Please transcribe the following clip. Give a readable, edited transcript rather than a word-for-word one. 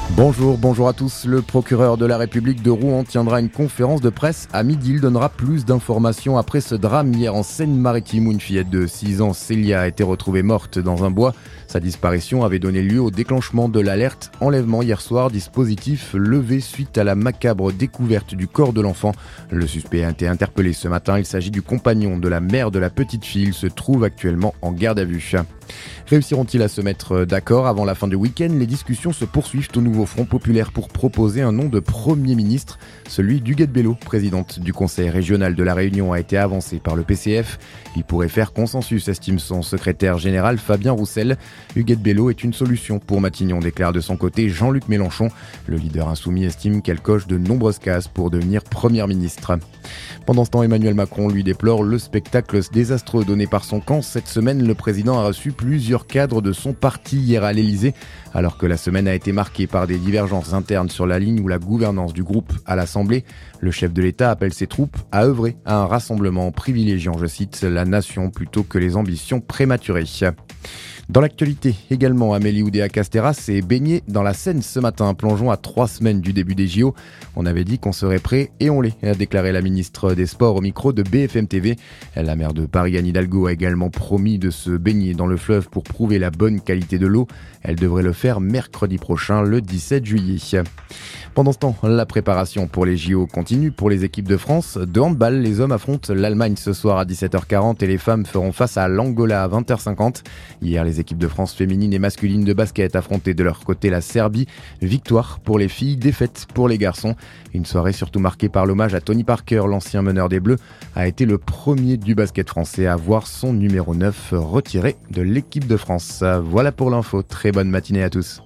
Bonjour à tous. Le procureur de la République de Rouen tiendra une conférence de presse à midi. Il donnera plus d'informations après ce drame hier en Seine-Maritime où une fillette de 6 ans, Célia, a été retrouvée morte dans un bois. Sa disparition avait donné lieu au déclenchement de l'alerte enlèvement hier soir, dispositif levé suite à la macabre découverte du corps de l'enfant. Le suspect a été interpellé ce matin. Il s'agit du compagnon de la mère de la petite fille. Il se trouve actuellement en garde à vue. Réussiront-ils à se mettre d'accord avant la fin du week-end? Les discussions se poursuivent au nouveau Front populaire pour proposer un nom de Premier ministre. Celui d'Huguette Bello, présidente du Conseil régional de la Réunion, a été avancé par le PCF. Il pourrait faire consensus, estime son secrétaire général Fabien Roussel. Huguette Bello est une solution pour Matignon, déclare de son côté Jean-Luc Mélenchon. Le leader insoumis estime qu'elle coche de nombreuses cases pour devenir Premier ministre. Pendant ce temps, Emmanuel Macron lui déplore le spectacle désastreux donné par son camp. Cette semaine, le président a reçu plusieurs cadres de son parti hier à l'Elysée, alors que la semaine a été marquée par des divergences internes sur la ligne ou la gouvernance du groupe à l'Assemblée. Le chef de l'État appelle ses troupes à œuvrer à un rassemblement privilégiant, je cite, la nation plutôt que les ambitions prématurées. Dans l'actualité également, Amélie Oudéa-Castéra s'est baignée dans la Seine ce matin. Plongeons à 3 semaines du début des JO. On avait dit qu'on serait prêt et on l'est, a déclaré la ministre des Sports au micro de BFM TV. La maire de Paris, Anne Hidalgo, a également promis de se baigner dans le fleuve pour prouver la bonne qualité de l'eau. Elle devrait le faire mercredi prochain, le 17 juillet. Pendant ce temps, la préparation pour les JO continue pour les équipes de France. De handball, les hommes affrontent l'Allemagne ce soir à 17h40 et les femmes feront face à l'Angola à 20h50. Hier, les équipes de France féminines et masculines de basket affrontaient de leur côté la Serbie. Victoire pour les filles, défaite pour les garçons. Une soirée surtout marquée par l'hommage à Tony Parker, l'ancien meneur des Bleus, a été le premier du basket français à voir son numéro 9 retiré de l'équipe de France. Voilà pour l'info. Très bonne matinée à tous.